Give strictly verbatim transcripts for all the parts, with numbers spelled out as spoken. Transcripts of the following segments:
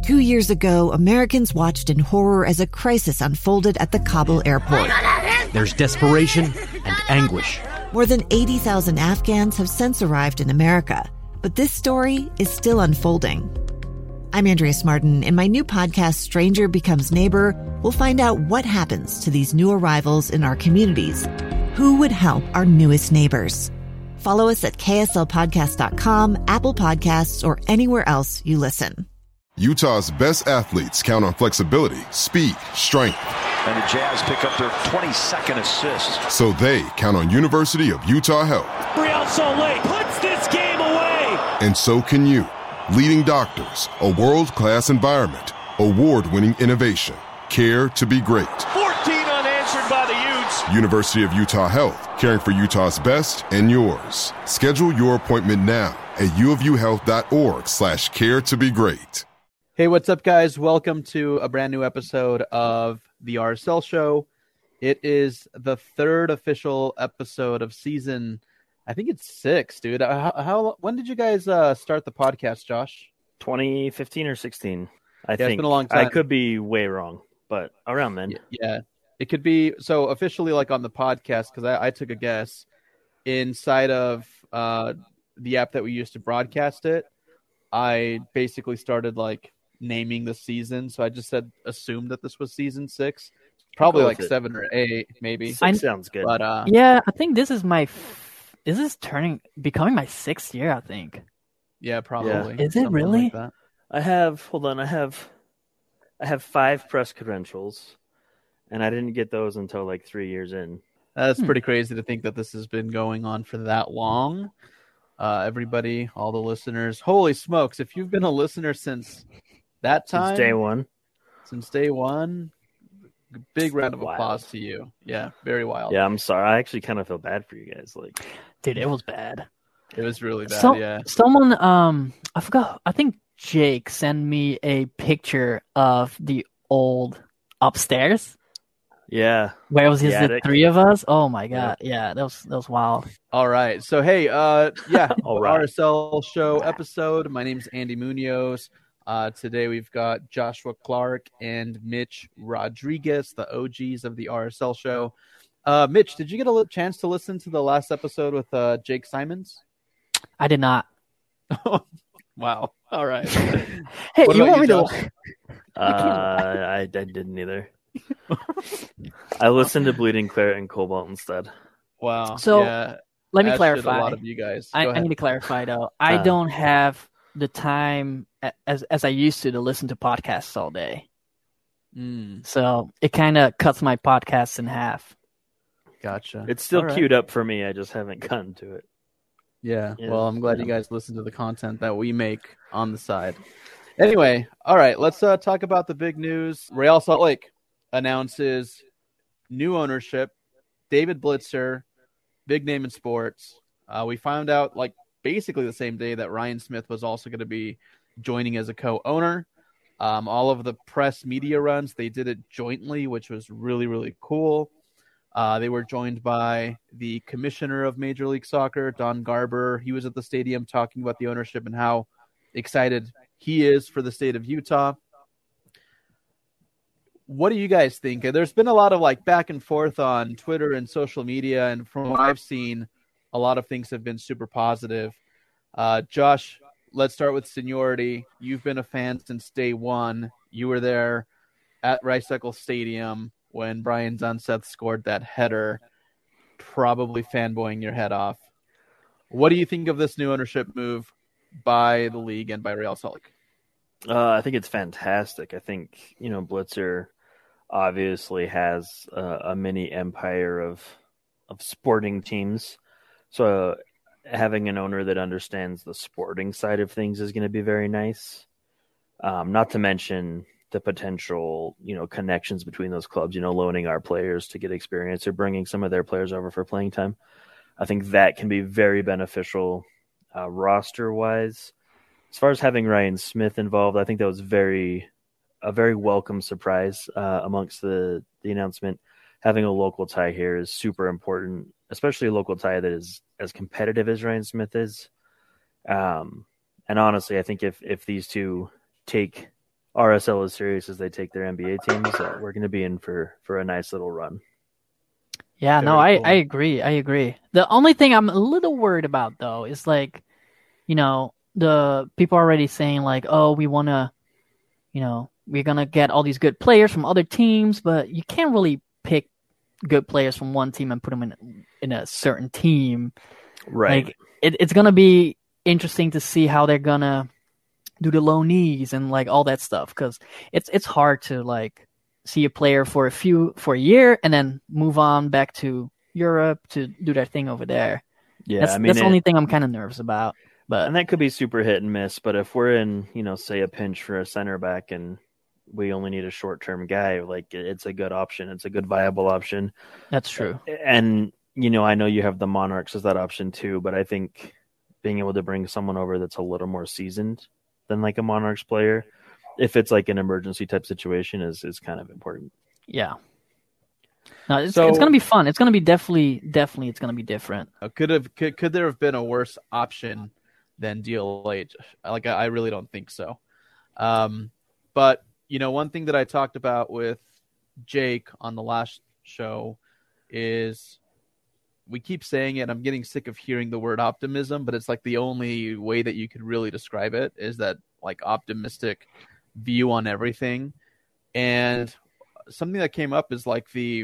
Two years ago, Americans watched in horror as a crisis unfolded at the Kabul airport. There's desperation and anguish. More than eighty thousand Afghans have since arrived in America, but this story is still unfolding. I'm Andrea Martin. In my new podcast, Stranger Becomes Neighbor, we'll find out what happens to these new arrivals in our communities. Who would help our newest neighbors? Follow us at K S L podcast dot com, Apple Podcasts, or anywhere else you listen. Utah's best athletes count on flexibility, speed, strength. And the Jazz pick up their twenty-second assist. So they count on University of Utah Health. Real Salt Lake puts this game away. And so can you. Leading doctors, a world-class environment, award-winning innovation, care to be great. fourteen unanswered by the Utes. University of Utah Health, caring for Utah's best and yours. Schedule your appointment now at uofuhealth.org slash care to be great. Hey, what's up, guys? Welcome to a brand new episode of the R S L Show. It is the third official episode of season, I think it's six, dude. How, how when did you guys uh, start the podcast, Josh? twenty fifteen or sixteen, I yeah, think. It's been a long time. I could be way wrong, but around then. Yeah, it could be. So officially, like on the podcast, because I, I took a guess, inside of uh, the app that we used to broadcast it, I basically started like naming the season. So I just said, assumed that this was season six. Probably like seven or eight, maybe. Six sounds good. But uh, yeah, I think this is my... F- Is this turning, becoming my sixth year, I think? Yeah, probably. Yeah. Is it really? Like that. I have, hold on, I have, I have five press credentials, and I didn't get those until like three years in. That's Hmm. pretty crazy to think that this has been going on for that long. Uh, everybody, all the listeners, holy smokes. If you've been a listener since that time, Since day one. since day one, big round of Wild. applause to you. Yeah, very wild. Yeah, I'm sorry. I actually kind of feel bad for you guys. Like, Dude, it was bad. It was really bad, So, yeah. Someone, um, I forgot, I think Jake sent me a picture of the old upstairs yeah, where it was just The the attic. three of us. Oh my God. Yeah, that was, that was wild. All right. So, hey, uh, yeah, All right. R S L Show episode. My name's Andy Munoz. Uh, today we've got Joshua Clark and Mitch Rodriguez, the O Gs of the R S L Show. Uh, Mitch, did you get a li- chance to listen to the last episode with uh, Jake Simons? I did not. Wow. All right. Hey, What you about want you, me Josh? to? uh, I, I didn't either. I listened to Bleeding Claret and Cobalt instead. Wow. So, yeah, Let me as should clarify. A lot of you guys. I, Go I ahead. need to clarify though. I Uh. don't have the time a- as as I used to to listen to podcasts all day. Mm, So it kind of cuts my podcasts in half. gotcha. It's still All right. queued up for me. I just haven't gotten to it. Yeah. Yeah. Well, I'm glad you guys listen to the content that we make on the side. Anyway, all right, let's uh, talk about the big news. Real Salt Lake announces new ownership. David Blitzer, big name in sports. Uh, we found out like basically the same day that Ryan Smith was also going to be joining as a co-owner. Um, all of the press media runs, they did it jointly, which was really, really cool. Uh, they were joined by the commissioner of Major League Soccer, Don Garber. He was at the stadium talking about the ownership and how excited he is for the state of Utah. What do you guys think? There's been a lot of like back and forth on Twitter and social media, and from what I've seen, a lot of things have been super positive. Uh, Josh, let's start with seniority. You've been a fan since day one. You were there at Rice Eccles Stadium when Brian Dunseth scored that header, probably fanboying your head off. What do you think of this new ownership move by the league and by Real Salt Lake? Uh, I think it's fantastic. I think, you know, Blitzer obviously has uh, a mini empire of of sporting teams. So uh, having an owner that understands the sporting side of things is going to be very nice. Um, not to mention the potential, you know, connections between those clubs, you know, loaning our players to get experience or bringing some of their players over for playing time. I think that can be very beneficial uh, roster-wise. As far as having Ryan Smith involved, I think that was very a very welcome surprise uh, amongst the, the announcement. Having a local tie here is super important, especially a local tie that is as competitive as Ryan Smith is. Um, and honestly, I think if, if these two take R S L is serious as they take their N B A teams, uh, we're going to be in for, for a nice little run. Yeah, Very no, I, cool. I agree. I agree. The only thing I'm a little worried about, though, is like, you know, the people are already saying like, oh, we want to, you know, we're going to get all these good players from other teams, but you can't really pick good players from one team and put them in, in a certain team. Right. Like, it, it's going to be interesting to see how they're going to do the loanees and like all that stuff. Cause it's, it's hard to like, see a player for a few for a year and then move on back to Europe to do their thing over there. Yeah, that's, I mean, that's the it, only thing I'm kind of nervous about. But and that could be super hit and miss. But if we're in, you know, say a pinch for a center back and we only need a short term guy, like it's a good option. It's a good viable option. That's true. And you know, I know you have the Monarchs as that option too, but I think being able to bring someone over that's a little more seasoned than like a Monarchs player, if it's like an emergency type situation, is is kind of important. Yeah. No, it's So- it's gonna be fun. It's gonna be definitely definitely it's gonna be different. Uh, Could have could, could there have been a worse option than D L H? Like I, I really don't think so. Um, but you know, one thing that I talked about with Jake on the last show is we keep saying it. I'm getting sick of hearing the word optimism, but it's like the only way that you could really describe it is that like optimistic view on everything. And something that came up is like the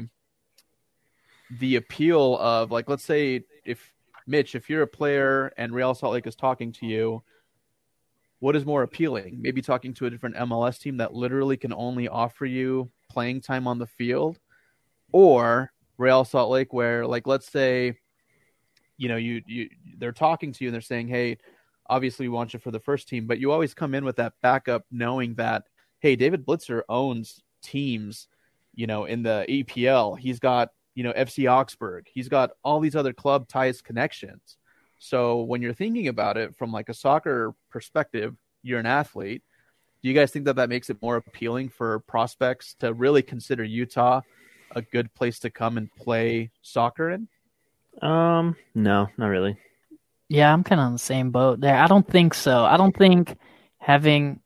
the appeal of like, let's say if Mitch, if you're a player and Real Salt Lake is talking to you, what is more appealing? Maybe talking to a different M L S team that literally can only offer you playing time on the field, or Real Salt Lake where like, let's say, you know, you, you, they're talking to you and they're saying, hey, obviously we want you for the first team, but you always come in with that backup knowing that, hey, David Blitzer owns teams, you know, in the E P L. He's got, you know, F C Augsburg. He's got all these other club ties connections. So when you're thinking about it from like a soccer perspective, you're an athlete. Do you guys think that that makes it more appealing for prospects to really consider Utah a good place to come and play soccer in? Um, no, not really. Yeah, I'm kind of on the same boat there. I don't think so. I don't think having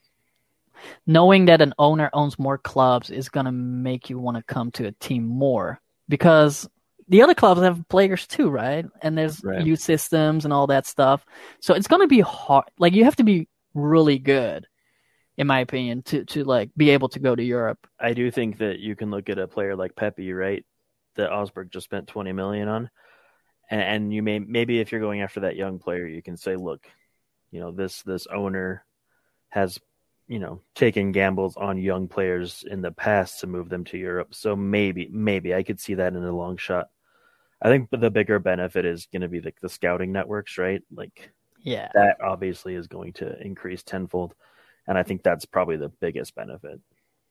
knowing that an owner owns more clubs is gonna make you want to come to a team more, because the other clubs have players too, right? And there's Right. youth systems and all that stuff. So it's gonna be hard. Like you have to be really good, in my opinion, to to like be able to go to Europe. I do think that you can look at a player like Pepe, right? That Augsburg just spent twenty million on. And, and you may, maybe if you're going after that young player, you can say, look, you know, this, this owner has, you know, taken gambles on young players in the past to move them to Europe. So maybe, maybe I could see that in a long shot. I think the bigger benefit is going to be the, the scouting networks, right? Like Yeah. that obviously is going to increase tenfold. And I think that's probably the biggest benefit.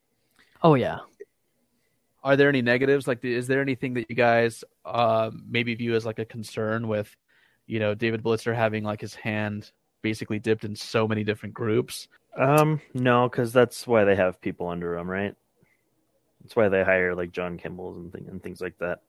Oh yeah. Are there any negatives? Like, is there anything that you guys uh, maybe view as like a concern with, you know, David Blitzer having like his hand basically dipped in so many different groups? Um, no, because that's why they have people under them, right? That's why they hire like John Kimball's and, th- and things like that.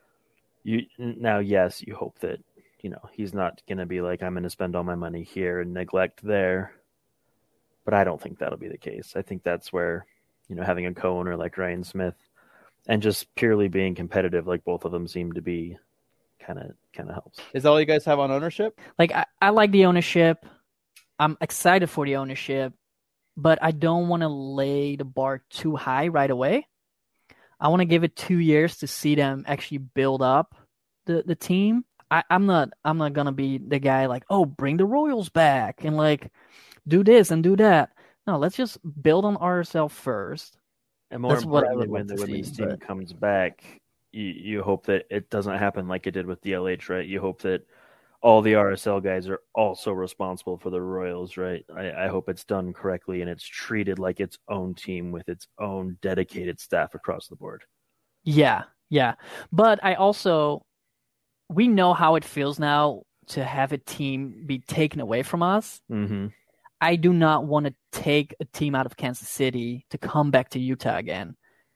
You now, yes, you hope that, you know, he's not going to be like, I'm going to spend all my money here and neglect there. But I don't think that'll be the case. I think that's where, you know, having a co-owner like Ryan Smith and just purely being competitive, like both of them seem to be, kind of kind of helps. Is that all you guys have on ownership? Like I, I like the ownership. I'm excited for the ownership, but I don't want to lay the bar too high right away. I want to give it two years to see them actually build up the, the team. I, I'm not I'm not gonna be the guy like, oh, bring the Royals back and like do this and do that. No, let's just build on R S L first. And more That's what I importantly, would when love the to women's see, team but- comes back, you, you hope that it doesn't happen like it did with D L H, right? You hope that all the R S L guys are also responsible for the Royals, right? I, I hope it's done correctly and it's treated like its own team with its own dedicated staff across the board. Yeah, yeah. But I also, we know how it feels now to have a team be taken away from us. Mm-hmm. I do not want to take a team out of Kansas City to come back to Utah again.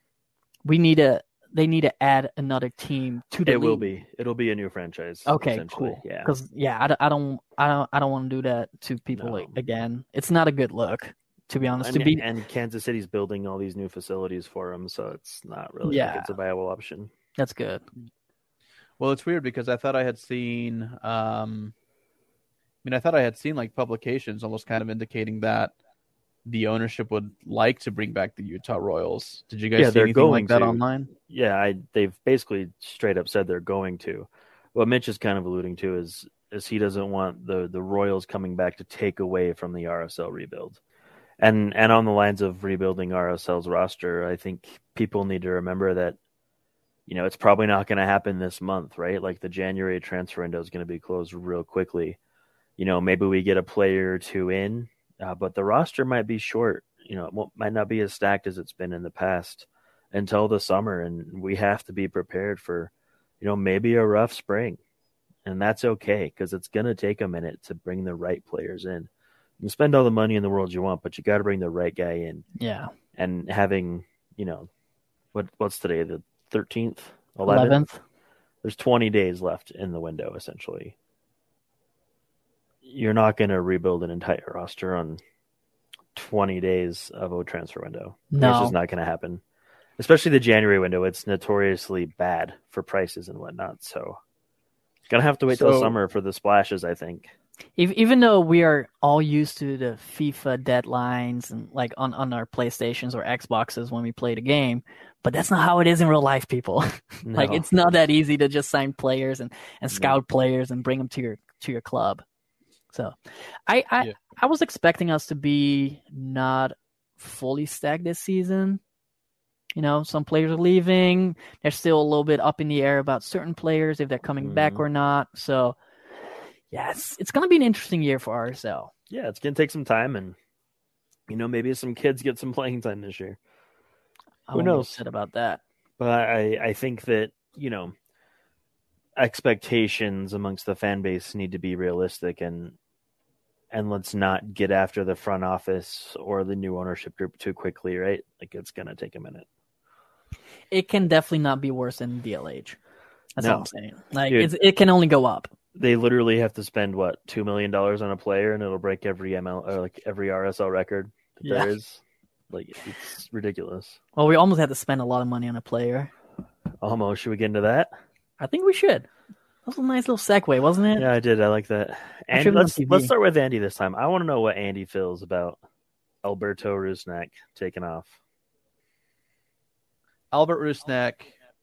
We need a, they need to add another team to the It will league. be. It'll be a new franchise. Okay, essentially. cool. Yeah. Because yeah, I, don't- I don't, I don't, I don't want to do that to people No. like, again. It's not a good look To be honest, and, to be and Kansas City's building all these new facilities for him, so it's not really Yeah. like it's a viable option. That's good. Well, it's weird because I thought I had seen, um, I mean, I thought I had seen like publications almost kind of indicating that the ownership would like to bring back the Utah Royals. Did you guys Yeah, see they're anything going like that to. online? Yeah, I, they've basically straight up said they're going to. What Mitch is kind of alluding to is is he doesn't want the, the Royals coming back to take away from the R S L rebuild. And and on the lines of rebuilding R S L's roster, I think people need to remember that, you know, it's probably not going to happen this month, right? Like the January transfer window is going to be closed real quickly. You know, maybe we get a player or two in, uh, but the roster might be short. You know, it won't, might not be as stacked as it's been in the past until the summer. And we have to be prepared for, you know, maybe a rough spring. And that's okay because it's going to take a minute to bring the right players in. You can spend all the money in the world you want, but you got to bring the right guy in. Yeah. And having, you know, what what's today, the thirteenth, eleventh? eleventh? There's twenty days left in the window, essentially. You're not going to rebuild an entire roster on twenty days of a transfer window. No. It's just not going to happen. Especially the January window. It's notoriously bad for prices and whatnot. So, going to have to wait So- till summer for the splashes, I think. If, even though we are all used to the FIFA deadlines and like on, on our PlayStations or Xboxes when we play the game, but that's not how it is in real life, people. Like No. it's not that easy to just sign players and, and scout players and bring them to your to your club. So, I I, Yeah. I was expecting us to be not fully stacked this season. You know, some players are leaving. There's still a little bit up in the air about certain players if they're coming back Mhm. or not. So. Yes, it's going to be an interesting year for R S L. Yeah, it's going to take some time. And, you know, maybe some kids get some playing time this year. I Who won't get knows? upset about that. But I, I think that, you know, expectations amongst the fan base need to be realistic and and let's not get after the front office or the new ownership group too quickly, right? Like it's going to take a minute. It can definitely not be worse than D L H. That's No. all I'm saying. Like Dude. it's, it can only go up. They literally have to spend what two million dollars on a player, and it'll break every M L or like every R S L record that Yeah. there is. Like it's ridiculous. Well, we almost had to spend a lot of money on a player. Almost. Should we get into that? I think we should. That was a nice little segue, wasn't it? Yeah, I did. I like that. I And should've let's done T V. let's start with Andy this time. I want to know what Andy feels about Alberto Rusnak taking off. Albert Rusnak,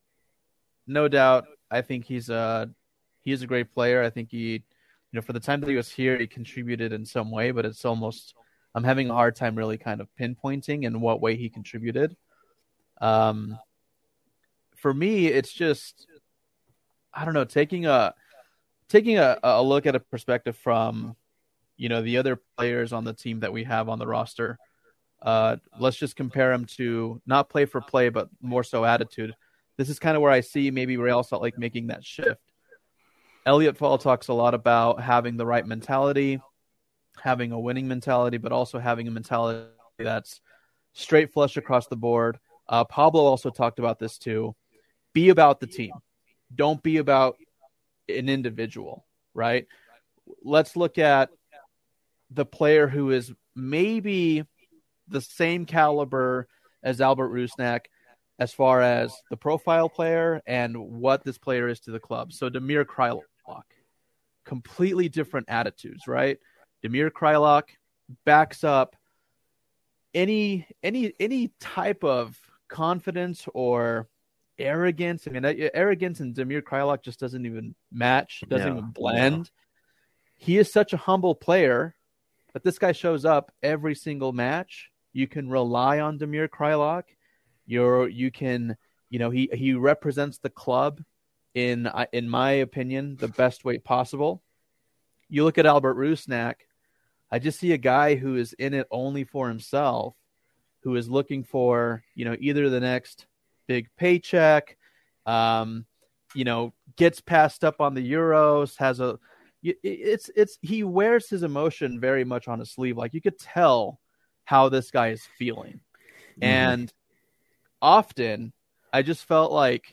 no doubt. I think he's a he's a great player. I think he, you know, for the time that he was here, he contributed in some way. But it's almost I'm having a hard time really kind of pinpointing in what way he contributed. Um, for me, it's just I don't know, taking a taking a, a look at a perspective from, you know, the other players on the team that we have on the roster. Uh, let's just compare him to not play for play, but more so attitude. This is kind of where I see maybe Real Salt Lake making that shift. Elliot Fall talks a lot about having the right mentality, having a winning mentality, but also having a mentality that's straight flush across the board. Uh, Pablo also talked about this too. Be about the team. Don't be about an individual, right? Let's look at the player who is maybe the same caliber as Albert Rusnak as far as the profile player and what this player is to the club. So Damir Kreilach, completely different attitudes, right? Damir Kreilach backs up any any any type of confidence or arrogance. I mean, arrogance and Damir Kreilach just doesn't even match, doesn't No, even blend. no. He is such a humble player, but this guy shows up every single match. You can rely on Damir Kreilach. You're, you can, you know, he, he represents the club in, in my opinion, the best way possible. You look at Albert Rusnak, I just see a guy who is in it only for himself, who is looking for, you know, either the next big paycheck, um, you know, gets passed up on the Euros, has a, it's, it's, he wears his emotion very much on his sleeve. Like you could tell how this guy is feeling. Mm-hmm. And often I just felt like,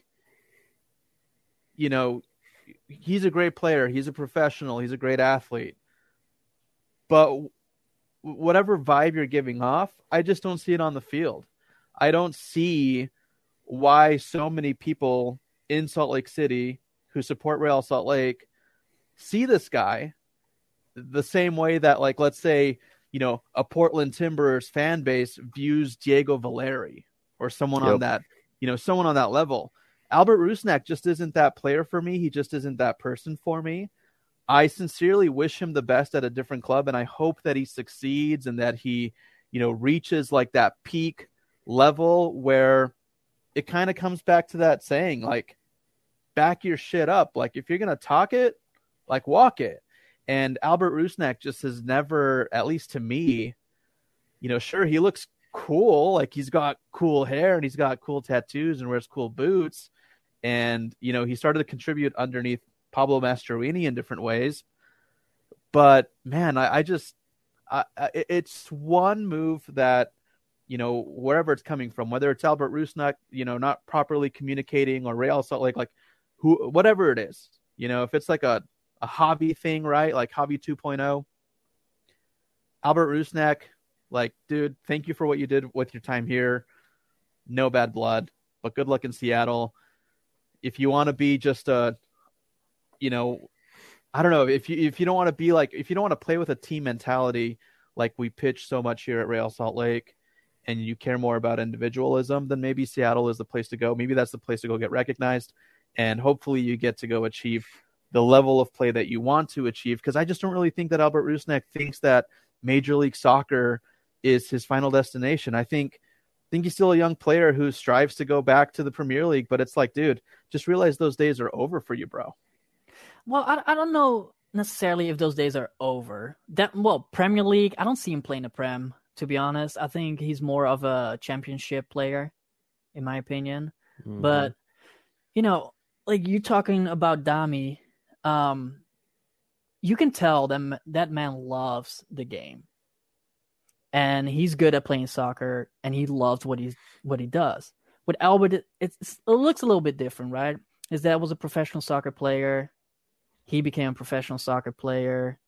you know, he's a great player. He's a professional. He's a great athlete. But whatever vibe you're giving off, I just don't see it on the field. I don't see why so many people in Salt Lake City who support Real Salt Lake see this guy the same way that, like, let's say, you know, a Portland Timbers fan base views Diego Valeri or someone yep. on that, you know, someone on that level. Albert Rusnak just isn't that player for me. He just isn't that person for me. I sincerely wish him the best at a different club, and I hope that he succeeds and that he, you know, reaches like that peak level where it kind of comes back to that saying, like, back your shit up. Like, if you're going to talk it, like, walk it. And Albert Rusnak just has never, at least to me, you know, sure, he looks cool. Like, he's got cool hair and he's got cool tattoos and wears cool boots. And, you know, he started to contribute underneath Pablo Mastroeni in different ways. But, man, I, I just, I, I, it's one move that, you know, wherever it's coming from, whether it's Albert Rusnak, you know, not properly communicating, or Real Salt Lake, like, who, whatever it is, you know, if it's like a, a hobby thing, right? Like Hobby two point oh. Albert Rusnak, like, dude, thank you for what you did with your time here. No bad blood, but good luck in Seattle. If you want to be just a, you know, I don't know, if you if you don't want to be like, if you don't want to play with a team mentality like we pitch so much here at Real Salt Lake, and you care more about individualism, then maybe Seattle is the place to go. Maybe that's the place to go get recognized, and hopefully you get to go achieve the level of play that you want to achieve. Because I just don't really think that Albert Rusnak thinks that Major League Soccer is his final destination. I think I think he's still a young player who strives to go back to the Premier League, but it's like, dude, just realize those days are over for you, bro. Well, I, I don't know necessarily if those days are over. That well, Premier League, I don't see him playing the Prem, to be honest. I think he's more of a championship player, in my opinion. Mm-hmm. But, you know, like you talking about Dami, um, you can tell that that man loves the game. And he's good at playing soccer, and he loves what he's what he does. With Albert, it, it's, it looks a little bit different, right? His dad was a professional soccer player. He became a professional soccer player.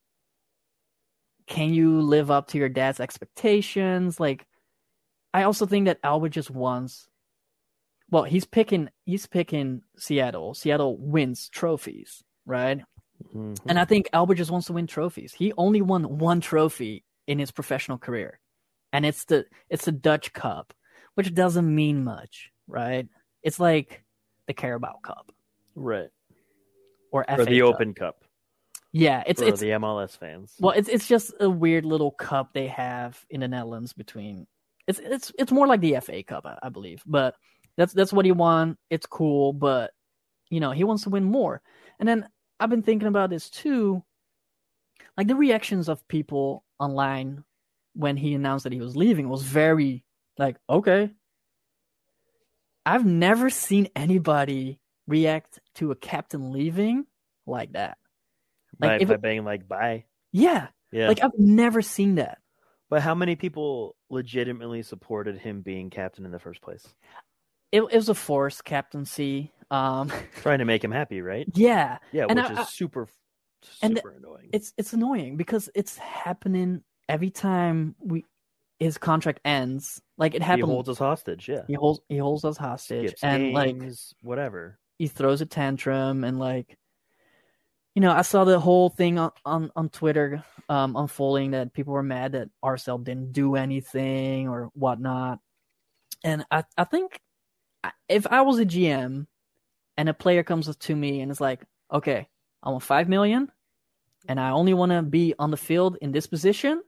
Can you live up to your dad's expectations? Like, I also think that Albert just wants. Well, he's picking. He's picking Seattle. Seattle wins trophies, right? Mm-hmm. And I think Albert just wants to win trophies. He only won one trophy in his professional career, and it's the it's the Dutch Cup, which doesn't mean much, right? It's like the Carabao Cup, right? Or, or the Cup. Open Cup. Yeah, it's for it's the M L S fans. Well, it's it's just a weird little cup they have in the Netherlands between. It's it's it's more like the F A Cup, I, I believe, but that's that's what he won. It's cool, but you know he wants to win more. And then I've been thinking about this too, like the reactions of people online when he announced that he was leaving was very like, okay. I've never seen anybody react to a captain leaving like that. Like by, by it, being like, bye. Yeah. Yeah. Like I've never seen that. But how many people legitimately supported him being captain in the first place? It, it was a forced captaincy. Um, Trying to make him happy, right? Yeah. Yeah, and which I, is super, and super annoying. It's it's annoying because it's happening every time we his contract ends. Like it happened. He holds us hostage, yeah. He holds he holds us hostage. Skips and games, like whatever. He throws a tantrum and like you know, I saw the whole thing on, on, on Twitter um, unfolding that people were mad that R S L didn't do anything or whatnot. And I, I think if I was a G M and a player comes to me and is like, okay, I want five million dollars and I only want to be on the field in this position.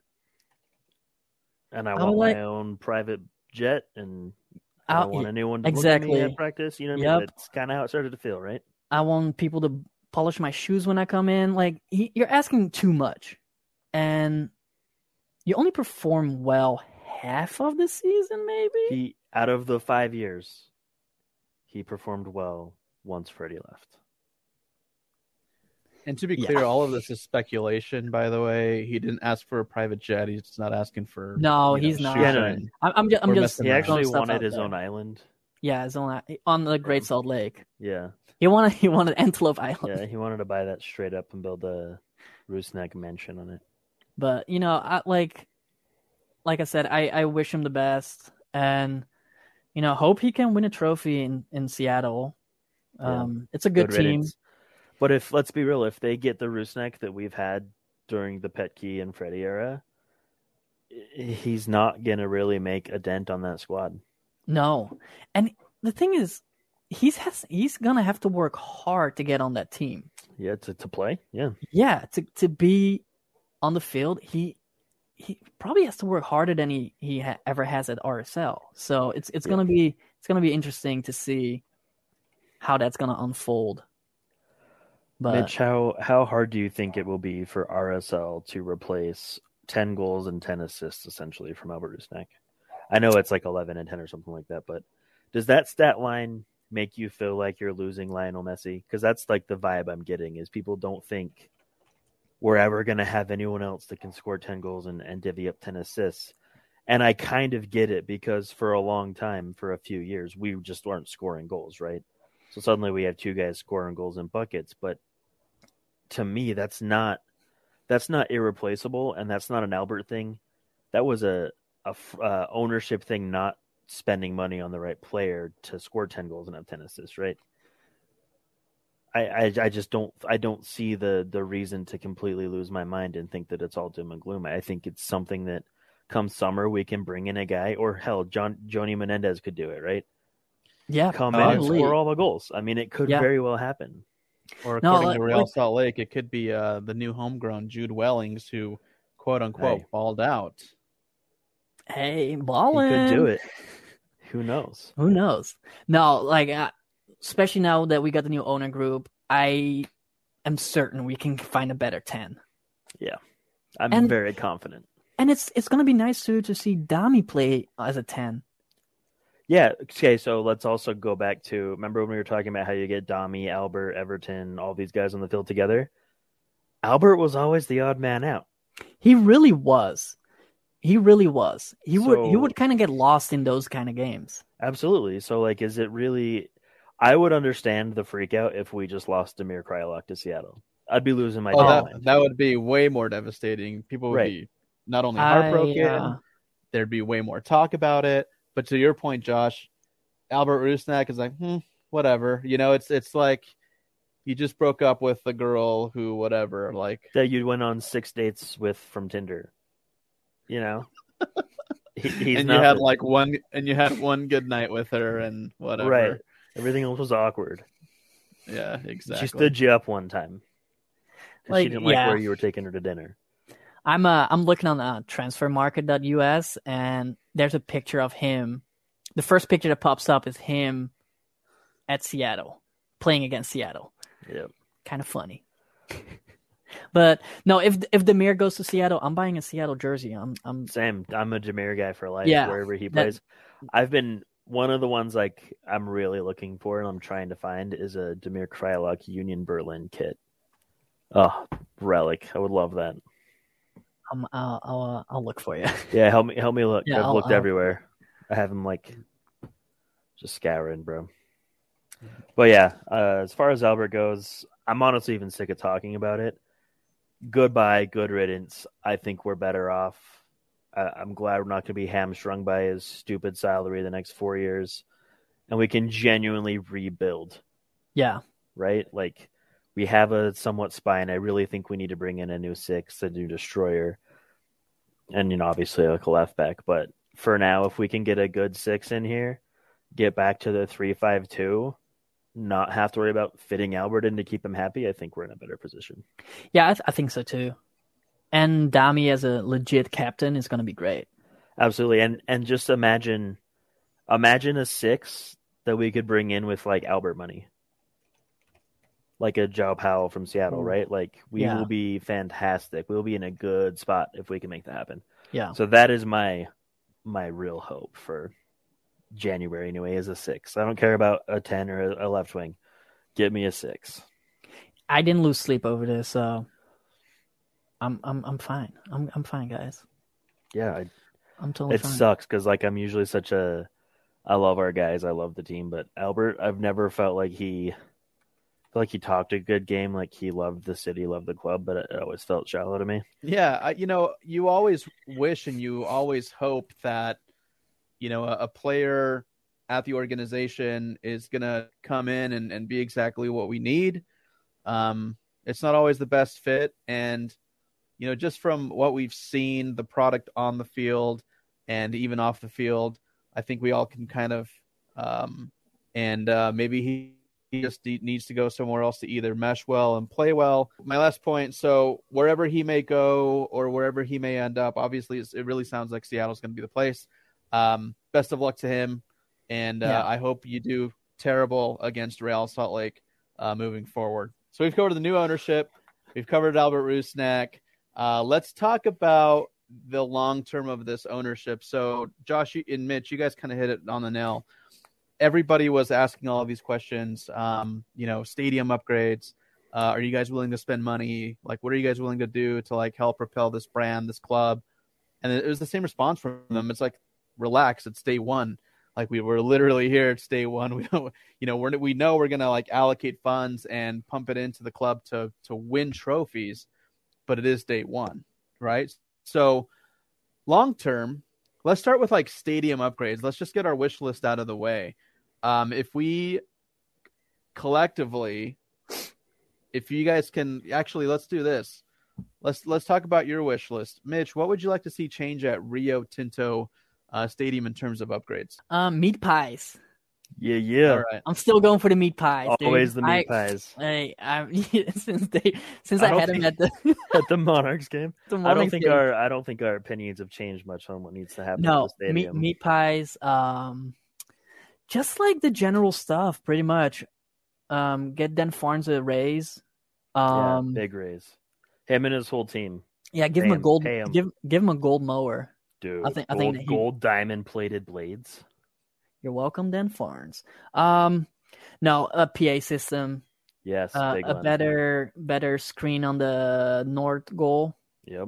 And I want like, my own private jet and I don't want anyone to exactly. look at me at practice. You know what yep. I mean? That's kind of how it started to feel, right? I want people to polish my shoes when I come in. Like he, you're asking too much, and you only perform well half of the season. Maybe he out of the five years, he performed well once Freddie left. And to be clear, yeah. all of this is speculation. By the way, he didn't ask for a private jet. He's not asking for. No, he's know, not. Yeah, no, I'm, I'm just. I'm just he actually wanted his there. own island. Yeah, his own on the Great Salt Lake. Yeah. He wanted he wanted Antelope Island. Yeah, he wanted to buy that straight up and build a Rusnak mansion on it. But you know, I like like I said, I, I wish him the best, and you know, hope he can win a trophy in, in Seattle. Um, yeah. It's a good, good team. Riddance. But if let's be real, if they get the Rusnak that we've had during the Petke and Freddie era, he's not gonna really make a dent on that squad. No, and the thing is, he's has he's gonna have to work hard to get on that team. Yeah, to, to play. Yeah, yeah, to to be on the field, he he probably has to work harder than he he ha- ever has at R S L. So it's it's yeah. gonna be it's gonna be interesting to see how that's gonna unfold. But Mitch, how how hard do you think it will be for R S L to replace ten goals and ten assists essentially from Albert Rusnak? I know it's like eleven and ten or something like that, but does that stat line make you feel like you're losing Lionel Messi? Because that's like the vibe I'm getting is people don't think we're ever going to have anyone else that can score ten goals and, and divvy up ten assists. And I kind of get it because for a long time, for a few years, we just weren't scoring goals, right? So suddenly we have two guys scoring goals in buckets. But to me, that's not that's not irreplaceable, and that's not an Albert thing. That was a, a uh, ownership thing, not spending money on the right player to score ten goals and have ten assists, right? I, I, I just don't I don't see the the reason to completely lose my mind and think that it's all doom and gloom. I think it's something that come summer we can bring in a guy, or hell, John Joni Menendez could do it, right? Yeah, come in and score all the goals. I mean, it could yeah. very well happen. Or according no, to Real like, Salt Lake, it could be uh, the new homegrown Jude Wellings who, quote unquote, hey. balled out. Hey, balling. He could do it. Who knows? Who knows? No, like. Uh, Especially now that we got the new owner group, I am certain we can find a better ten. Yeah, I'm and, very confident. And it's it's going to be nice too to see Dami play as a ten. Yeah, okay, so let's also go back to, remember when we were talking about how you get Dami, Albert, Everton, all these guys on the field together? Albert was always the odd man out. He really was. He really was. He so, would he would kind of get lost in those kind of games. Absolutely. So, like, is it really... I would understand the freak out if we just lost Damir Kreilach to Seattle. I'd be losing my oh, mind. That, that would be way more devastating. People would right. be not only heartbroken, I, uh... there'd be way more talk about it. But to your point, Josh, Albert Rusnak is like, hmm, whatever. You know, it's it's like you just broke up with the girl who, whatever, like that you went on six dates with from Tinder. You know, he, he's and you had the... like one, and you had one good night with her, and whatever. Right. Everything else was awkward. Yeah, exactly. She stood you up one time. Like, she didn't like yeah. where you were taking her to dinner. I'm uh, I'm looking on uh, transfermarket dot U S, and there's a picture of him. The first picture that pops up is him at Seattle, playing against Seattle. Yep. Kind of funny. But no, if if Damir goes to Seattle, I'm buying a Seattle jersey. I'm I'm Same. I'm a Damir guy for life. Yeah, wherever he plays. That... I've been one of the ones like I'm really looking for and I'm trying to find is a Damir Kreilach Union Berlin kit. Oh, relic! I would love that. Um, I'll I'll, uh, I'll look for you. Yeah, help me help me look. Yeah, I've I'll, looked I'll... everywhere. I have him like just scouring, bro. But yeah, uh, as far as Albert goes, I'm honestly even sick of talking about it. Goodbye, good riddance. I think we're better off. I, I'm glad we're not going to be hamstrung by his stupid salary the next four years, and we can genuinely rebuild. Yeah, right. Like we have a somewhat spine. I really think we need to bring in a new six, a new destroyer, and you know, obviously like a left back. But for now, if we can get a good six in here, get back to the three five two. Not have to worry about fitting Albert in to keep him happy, I think we're in a better position. Yeah, I, th- I think so too. And Dami as a legit captain is going to be great. Absolutely, and and just imagine, imagine a six that we could bring in with like Albert money, like a Joao Powell from Seattle, right? Like we yeah. will be fantastic. We'll be in a good spot if we can make that happen. Yeah. So that is my my real hope for January anyway, is a six. I don't care about a ten or a left wing. Give me a six. I didn't lose sleep over this, so I'm I'm I'm fine. I'm I'm fine, guys. Yeah, I, I'm totally it fine. It sucks because like I'm usually such a I love our guys. I love the team, but Albert, I've never felt like he feel like he talked a good game, like he loved the city, loved the club, but it always felt shallow to me. Yeah, I, you know, you always wish and you always hope that, you know, a, a player at the organization is going to come in and, and be exactly what we need. Um, it's not always the best fit. And, you know, just from what we've seen, the product on the field and even off the field, I think we all can kind of, um, and uh, maybe he, he just needs to go somewhere else to either mesh well and play well. My last point, so wherever he may go or wherever he may end up, obviously it's, it really sounds like Seattle's going to be the place. Um, best of luck to him. And uh, yeah. I hope you do terrible against Real Salt Lake uh, moving forward. So we've covered the new ownership. We've covered Albert Rusnak. Uh, let's talk about the long term of this ownership. So Josh and Mitch, you guys kind of hit it on the nail. Everybody was asking all of these questions, um, you know, stadium upgrades. Uh, are you guys willing to spend money? Like, what are you guys willing to do to like help propel this brand, this club? And it was the same response from them. It's like, relax, it's day one. Like we were literally here. It's day one. We don't, you know, we're, we know we're going to like allocate funds and pump it into the club to, to win trophies, but it is day one. Right. So long-term, let's start with like stadium upgrades. Let's just get our wish list out of the way. Um, if we collectively, if you guys can actually, let's do this. Let's, let's talk about your wish list. Mitch, what would you like to see change at Rio Tinto uh, Stadium in terms of upgrades? Um, meat pies. Yeah, yeah. All right. I'm still going for the meat pies. Always dude. the meat I, pies. Hey, I, since they, since I, I had think, them at the at the Monarchs game, the I Monarchs don't think game. our I don't think our opinions have changed much on what needs to happen. No, at the meat stadium. meat pies. Um, just like the general stuff, pretty much. Um, get Dan Farnes a raise. Um, yeah, big raise. Him and his whole team. Yeah, give pay him a him, gold. pay him. Give give him a gold mower. Dude, I think I gold, think that he, gold diamond plated blades. You're welcome, Dan Farnes. Um, no, a P A system. Yes, uh, big a one. better better screen on the north goal. Yep.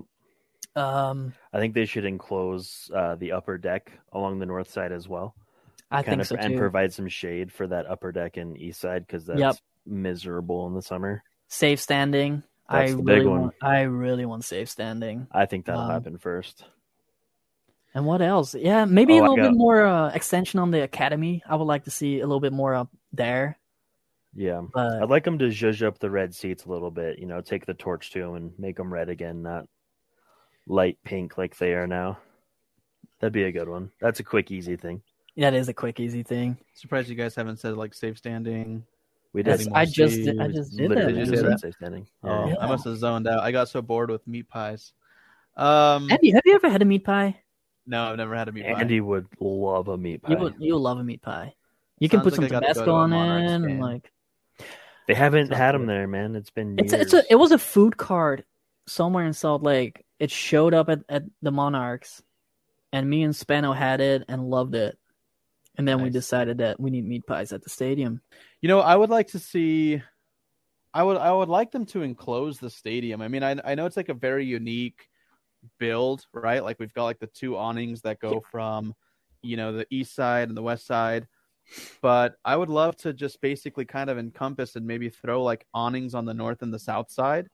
Um, I think they should enclose uh, the upper deck along the north side as well. I kind think of so and too. provide some shade for that upper deck and east side because that's Yep. miserable in the summer. Safe standing. That's I the really big one. want. I really want safe standing. I think that'll Um, happen first. And what else? Yeah, maybe Oh, a I little got- bit more uh, extension on the academy. I would like to see a little bit more up there. Yeah, But I'd like them to zhuzh up the red seats a little bit. You know, take the torch to them and make them red again, not light pink like they are now. That'd be a good one. That's a quick, easy thing. yeah, it is a quick, easy thing. Surprised you guys haven't said like safe standing. We Yes, did. more I just seats. did, I just did Literally that. Did you just say said that? safe standing. Oh, Yeah. I must have zoned out. I got so bored with meat pies. Um, Andy, have you ever had a meat pie? no, I've never had a meat pie. Andy would love a meat pie. You would, you'll love a meat pie. You can Sounds put like some I gotta go Tabasco to a on it, Monarchs and game. like They haven't Sounds had good. them there, man. It's been it's years. it's a, it was a food cart somewhere in Salt Lake. It showed up at, at the Monarchs, and me and Spano had it and loved it. And then we Nice. decided that we need meat pies at the stadium. You know, I would like to see. I would I would like them to enclose the stadium. I mean, I I know it's like a very unique build, right? Like we've got like the two awnings that go from, you know, the east side and the west side. But I would love to just basically kind of encompass and maybe throw like awnings on the north and the south side.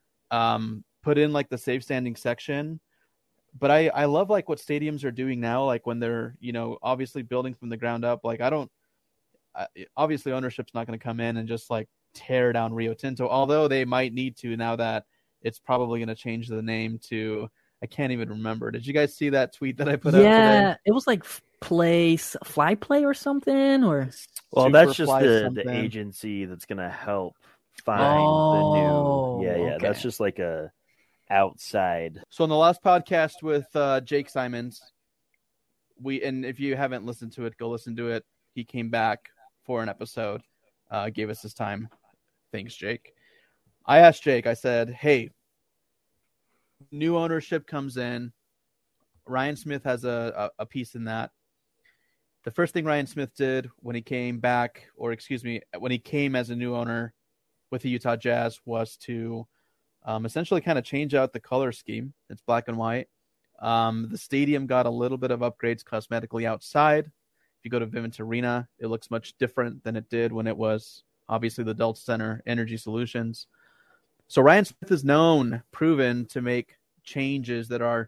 Um, put in like the safe standing section. But I, I love like what stadiums are doing now, like when they're, you know, obviously building from the ground up. Like I don't, I, obviously ownership's not going to come in and just like tear down Rio Tinto, although they might need to now that it's probably going to change the name to, I can't even remember. Did you guys see that tweet that I put out today? Yeah, it was like place fly play or something, or Well, Super that's just Fly the, something. the agency that's going to help find Oh, the new. Yeah, yeah. okay. That's just like a outside. So in the last podcast with uh, Jake Simons, we and if you haven't listened to it, go listen to it. He came back for an episode, uh, gave us his time. Thanks, Jake. I asked Jake, I said, hey, new ownership comes in. Ryan Smith has a, a, a piece in that. The first thing Ryan Smith did when he came back, or excuse me, when he came as a new owner with the Utah Jazz was to um, essentially kind of change out the color scheme. It's black and white. Um, the stadium got a little bit of upgrades cosmetically outside. If you go to Vivint Arena, it looks much different than it did when it was obviously the Delta Center Energy Solutions. So Ryan Smith is known, proven to make changes that are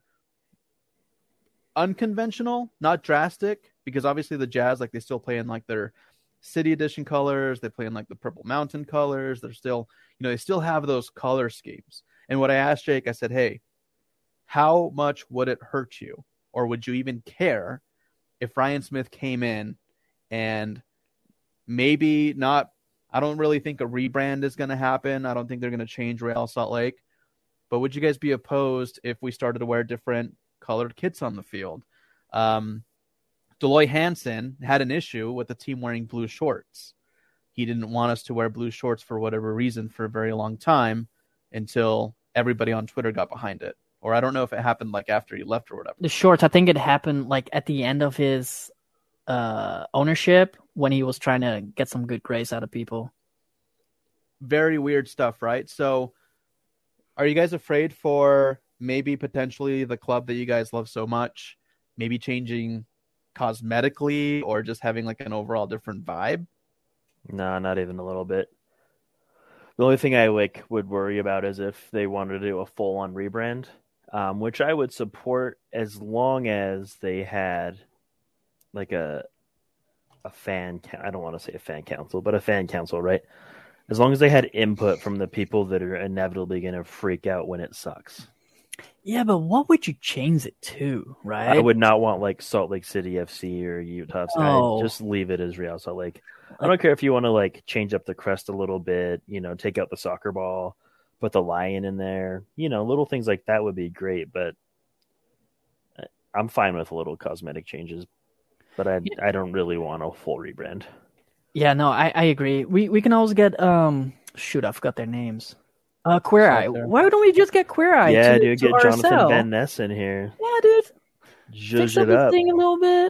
unconventional, not drastic, because obviously the Jazz, like they still play in like their City Edition colors. They play in like the Purple Mountain colors. They're still, you know, they still have those color schemes. And what I asked Jake, I said, hey, how much would it hurt you? Or would you even care if Ryan Smith came in and maybe not, I don't really think a rebrand is going to happen. I don't think they're going to change Real Salt Lake. But would you guys be opposed if we started to wear different colored kits on the field? Um, Deloy Hansen had an issue with the team wearing blue shorts. He didn't want us to wear blue shorts for whatever reason for a very long time until everybody on Twitter got behind it. Or I don't know if it happened like after he left or whatever. The shorts, I think it happened like at the end of his uh, ownership when he was trying to get some good grace out of people. Very weird stuff, right? So are you guys afraid for maybe potentially the club that you guys love so much, maybe changing cosmetically or just having like an overall different vibe? No, not even a little bit. The only thing I like would worry about is if they wanted to do a full-on rebrand, um, which I would support as long as they had like a a fan. I don't want to say a fan council, but a fan council, right? As long as they had input from the people that are inevitably going to freak out when it sucks. Yeah, but what would you change it to, right? I would not want like Salt Lake City F C or Utah. Oh. I just leave it as Real Salt Lake. I don't care if you want to like change up the crest a little bit, you know, take out the soccer ball, put the lion in there, you know, little things like that would be great. But I'm fine with little cosmetic changes, but I I don't really want a full rebrand. Yeah, no, I, I agree. We we can always get um shoot, I forgot their names. Uh, Queer Eye. Why don't we just get Queer Eye? Yeah, to, dude, to get Jonathan ourselves? Van Ness in here. Yeah, dude. Zhuzh Fix it up his up. thing a little bit.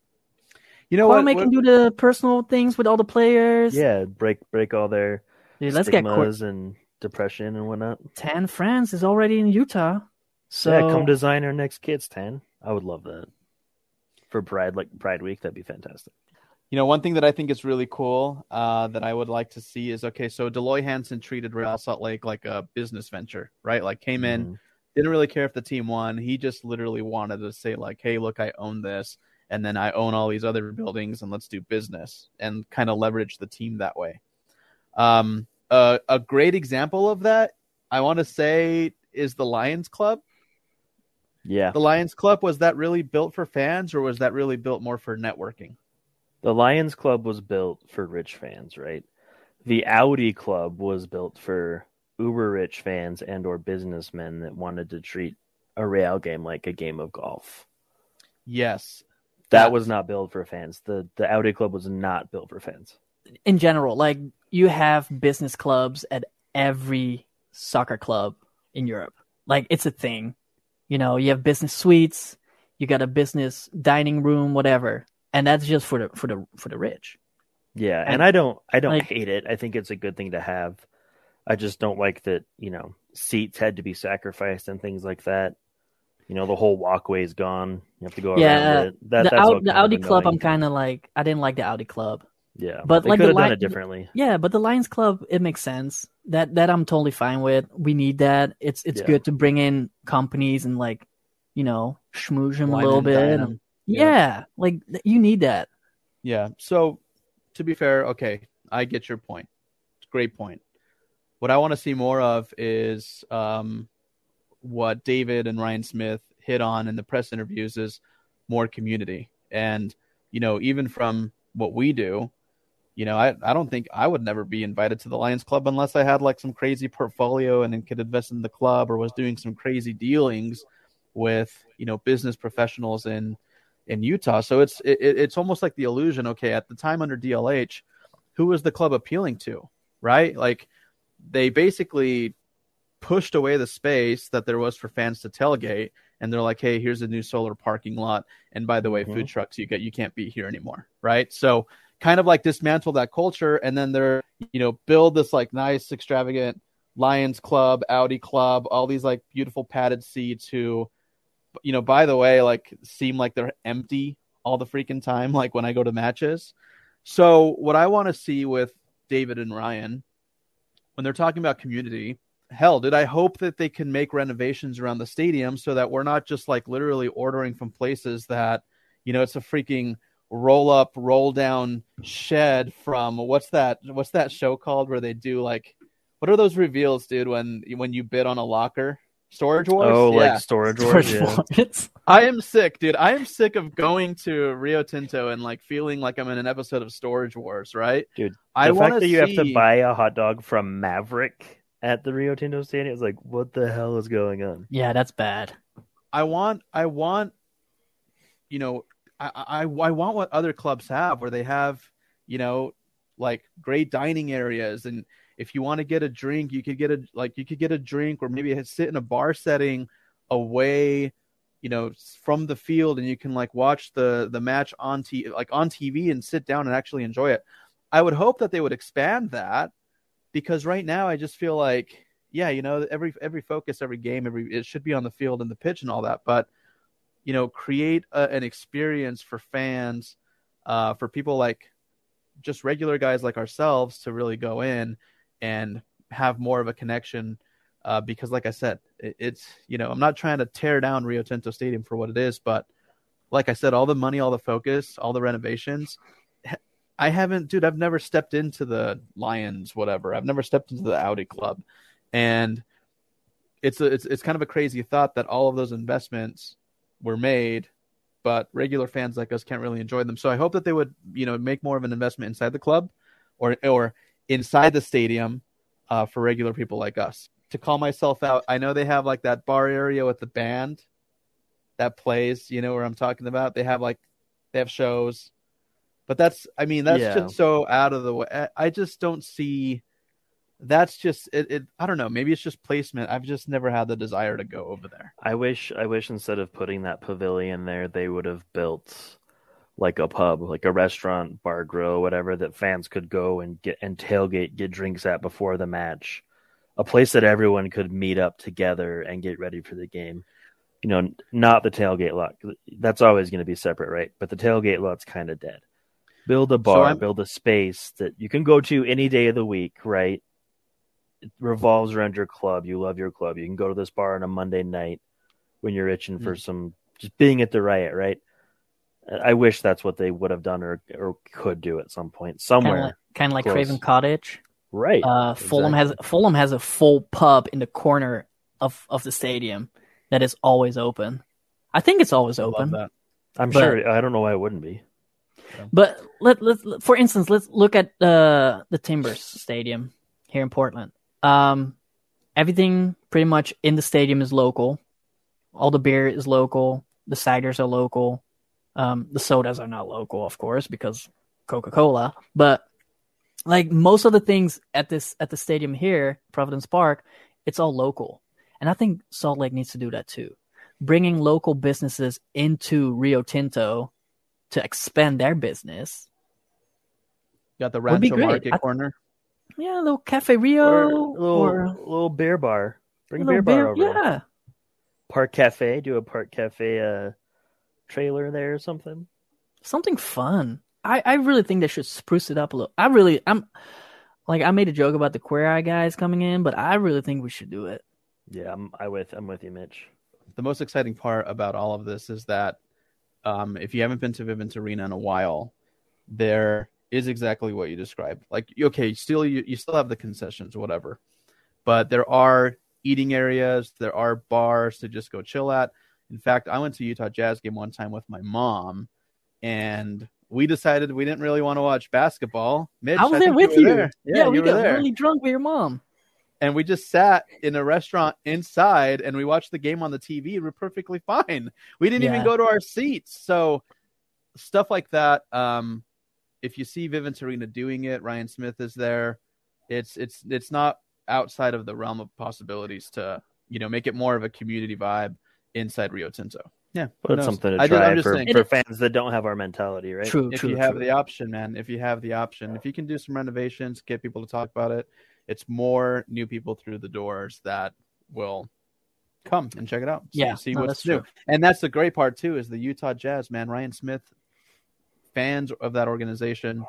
You know what? Kwame what can do the personal things with all the players. Yeah, break break all their Dude, let's get Queer. stigmas and depression and whatnot. Tan France is already in Utah. So Yeah, come design our next kids, Tan. I would love that. For Pride, like Pride Week, that'd be fantastic. You know, one thing that I think is really cool uh, that I would like to see is, okay, so Deloy Hansen treated Real Salt Lake like a business venture, right? Like came in, Mhm. didn't really care if the team won. He just literally wanted to say like, hey, look, I own this. And then I own all these other buildings and let's do business and kind of leverage the team that way. Um, uh, a great example of that, I want to say, is the Lions Club. Yeah. The Lions Club, was that really built for fans or was that really built more for networking? The Lions Club was built for rich fans, right? The Audi Club was built for uber rich fans and or businessmen that wanted to treat a Real game like a game of golf. Yes. That That's- was not built for fans. The the Audi Club was not built for fans. in general, like you have business clubs at every soccer club in Europe. Like it's a thing. You know, you have business suites, you got a business dining room, whatever. And that's just for the for the for the rich. Yeah, and, And, I don't I don't like- hate it. I think it's a good thing to have. I just don't like that, you know, seats had to be sacrificed and things like that. You know, the whole walkway is gone. You have to go Yeah, around it. That, the, that's Au- all the kind of Audi Club, annoying. I'm kind of like, I didn't like the Audi Club. Yeah, but they like could the have done Li- it differently. Yeah, but the Lions Club, it makes sense. That that I'm totally fine with. We need that. It's it's Yeah. good to bring in companies and like, you know, schmooze them a Wine little and bit. dine And- 'em. yeah. Yeah. like you need that. Yeah. So to be fair, okay, I get your point. Great point. What I want to see more of is um, what David and Ryan Smith hit on in the press interviews is more community. And, you know, even from what we do, you know, I, I don't think I would never be invited to the Lions Club unless I had like some crazy portfolio and then could invest in the club or was doing some crazy dealings with, you know, business professionals in in Utah. So it's it, it's almost like the illusion. Okay, at the time under D L H, who was the club appealing to, right? Like they basically pushed away the space that there was for fans to tailgate, and they're like, hey, here's a new solar parking lot, and by the way, Mhm. food trucks you get you can't be here anymore, right? So kind of like dismantle that culture, and then they're, you know, build this like nice extravagant Lions Club, Audi Club, all these like beautiful padded seats who, you know, by the way, like seem like they're empty all the freaking time, like when I go to matches. So what I want to see with David and Ryan, when they're talking about community, hell, did I hope that they can make renovations around the stadium so that we're not just like literally ordering from places that, you know, it's a freaking roll up, roll down shed from what's that? What's that show called where they do like, what are those reveals, dude? When when you bid on a locker, Storage Wars. Oh, yeah. like Storage Wars. Storage Yeah. Wars. I am sick, dude. I am sick of going to Rio Tinto and like feeling like I'm in an episode of Storage Wars, right? Dude, the I fact wanna that you see... have to buy a hot dog from Maverick at the Rio Tinto Stadium is like, what the hell is going on? Yeah, that's bad. I want, I want, you know, I, I, I want what other clubs have, where they have, you know, like great dining areas, and if you want to get a drink, you could get a like you could get a drink, or maybe sit in a bar setting away, you know, from the field, and you can like watch the the match on t like on T V and sit down and actually enjoy it. I would hope that they would expand that, because right now I just feel like, yeah, you know, every every focus, every game, every it should be on the field and the pitch and all that, but you know, create a, an experience for fans, uh, for people like just regular guys like ourselves to really go in and have more of a connection. Uh, because like I said, it, it's, you know, I'm not trying to tear down Rio Tinto Stadium for what it is, but like I said, all the money, all the focus, all the renovations, I haven't, dude, I've never stepped into the Lions, whatever. I've never stepped into the Audi Club. And it's a, it's, it's kind of a crazy thought that all of those investments were made, but regular fans like us can't really enjoy them. So I hope that they would, you know, make more of an investment inside the club or, or inside the stadium uh, for regular people like us. To call myself out, I know they have like that bar area with the band that plays, you know where I'm talking about. They have like, they have shows, but that's, I mean, that's Yeah. just so out of the way. I just don't see, that's just, it, it. I don't know. Maybe it's just placement. I've just never had the desire to go over there. I wish I wish instead of putting that pavilion there, they would have built like a pub, like a restaurant, bar, grill, whatever, that fans could go and get and tailgate, get drinks at before the match. A place that everyone could meet up together and get ready for the game. You know, not the tailgate lot. That's always going to be separate, right? But the tailgate lot's kind of dead. Build a bar, So build a space that you can go to any day of the week, right? It revolves around your club. You love your club. You can go to this bar on a Monday night when you're itching for Mm. some, just being at the Riot, right? I wish that's what they would have done or or could do at some point somewhere. Kind of like, close. Craven Cottage. Right. Uh, Fulham has Fulham has a full pub in the corner of, of the stadium that is always open. I think it's always I love open. that. I'm but- sure. I don't know why it wouldn't be. But let let for instance, let's look at the the Timbers Stadium here in Portland. Um, everything pretty much in the stadium is local. All the beer is local. The ciders are local. Um, the sodas are not local, of course, because Coca-Cola. But like most of the things at this at the stadium here, Providence Park, it's all local. And I think Salt Lake needs to do that too. Bringing local businesses into Rio Tinto to expand their business. Got the Would be Rancho great. Market I- corner. Yeah, a little Cafe Rio Or a little, or little beer bar. Bring a a beer little bar beer- over. Yeah. Park Cafe. Do a Park Cafe uh, trailer there or something. Something fun. I, I really think they should spruce it up a little. I really, I'm like, I made a joke about the Queer Eye guys coming in, but I really think we should do it. Yeah, I'm I with I'm with you, Mitch. The most exciting part about all of this is that um, if you haven't been to Vivint Arena in a while, there is exactly what you described. Like, okay, still you, you still have the concessions, whatever, but there are eating areas, there are bars to just go chill at. In fact, I went to Utah Jazz game one time with my mom, and we decided we didn't really want to watch basketball. Mitch, I was there think with were you. there. Yeah, we you were got there. really drunk with your mom. And we just sat in a restaurant inside and we watched the game on the T V. We're perfectly fine. We didn't even Yeah. go to our seats. So stuff like that. Um, if you see Vivint Arena doing it, Ryan Smith is there. It's it's it's not outside of the realm of possibilities to, you know, make it more of a community vibe inside Rio Tinto. Yeah, who But knows? something to I just- I'm try just for, saying, for fans that don't have our mentality, right? True, if true. you have true. the option, man, if you have the option, if you can do some renovations, get people to talk about it, it's more new people through the doors that will come and check it out. See, Yeah, see no, what's that's new. true. And that's the great part too, is the Utah Jazz, man. Ryan Smith, fans of that organization,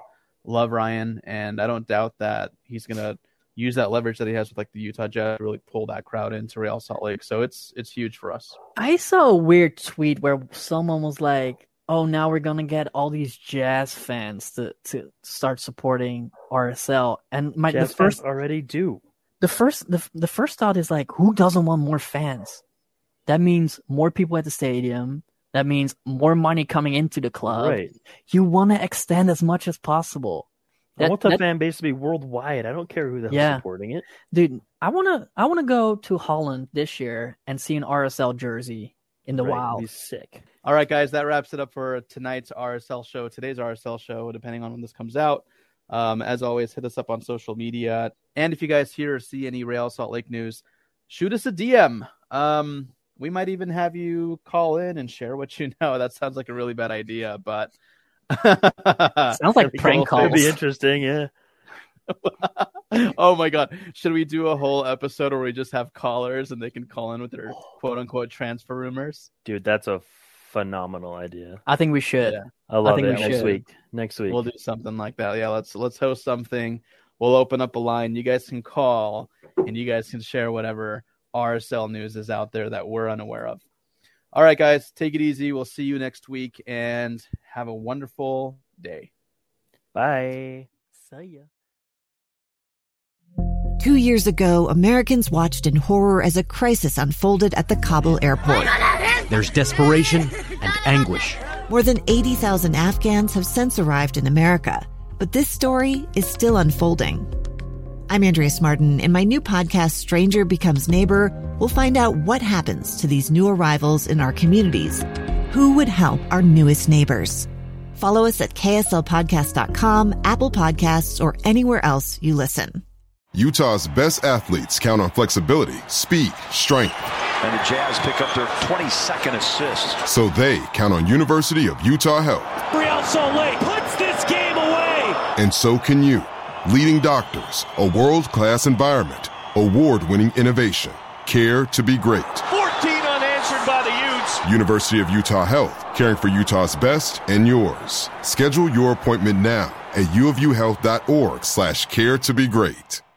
love Ryan, and I don't doubt that he's going to use that leverage that he has with like the Utah Jazz to really pull that crowd into Real Salt Lake. So it's it's huge for us. I saw a weird tweet where someone was like, oh, now we're going to get all these Jazz fans to, to start supporting R S L. And my Jazz the first fans already do. The first the, the first thought is like, who doesn't want more fans? That means more people at the stadium. That means more money coming into the club. Right. You want to extend as much as possible. That, I want the that, fan base to be worldwide. I don't care who the hell's yeah. supporting it. Dude, I wanna I wanna go to Holland this year and see an R S L jersey in the right. wild. He's sick. All right, guys, that wraps it up for tonight's R S L show, today's R S L show, depending on when this comes out. Um, as always, hit us up on social media. And if you guys hear or see any Real Salt Lake news, shoot us a D M. Um, we might even have you call in and share what you know. That sounds like a really bad idea, but sounds like prank calls. It'd be interesting, yeah. Oh my god, should we do a whole episode where we just have callers and they can call in with their quote unquote transfer rumors? Dude, that's a phenomenal idea. I think we should. Yeah. I love I think it. we Next should. week. Next week. We'll do something like that. Yeah, let's let's host something. We'll open up a line. You guys can call and you guys can share whatever R S L news is out there that we're unaware of. All right, guys, take it easy. We'll see you next week and have a wonderful day. Bye. See ya. Two years ago, Americans watched in horror as a crisis unfolded at the Kabul airport. There's desperation and anguish. More than eighty thousand Afghans have since arrived in America, but this story is still unfolding. I'm Andrea Smartin. In my new podcast, Stranger Becomes Neighbor, we'll find out what happens to these new arrivals in our communities. Who would help our newest neighbors? Follow us at K S L podcast dot com, Apple Podcasts, or anywhere else you listen. Utah's best athletes count on flexibility, speed, strength. And the Jazz pick up their twenty-second assist. So they count on University of Utah Health. Real Salt Lake puts this game away. And so can you. Leading doctors, a world-class environment, award-winning innovation, care to be great. fourteen unanswered by the Utes. University of Utah Health, caring for Utah's best and yours. Schedule your appointment now at uofuhealth.org slash care to be great.